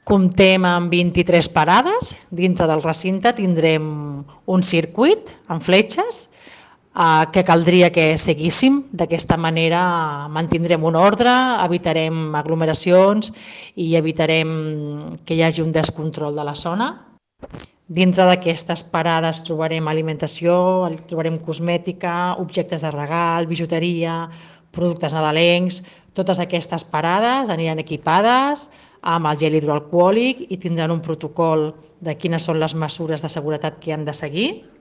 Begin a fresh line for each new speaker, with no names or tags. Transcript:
Comptem amb 23 parades. Dintre del recinte tindrem un circuit amb fletxes que caldria que seguíssim. D'aquesta manera mantindrem un ordre, evitarem aglomeracions i evitarem que hi hagi un descontrol de la zona. Dintre d'aquestes parades trobarem alimentació, trobarem cosmètica, objectes de regal, bijuteria, productes nadalencs. Totes aquestes parades aniran equipades amb el gel hidroalcohòlic i tindran un protocol de quines són les mesures de seguretat que han de seguir.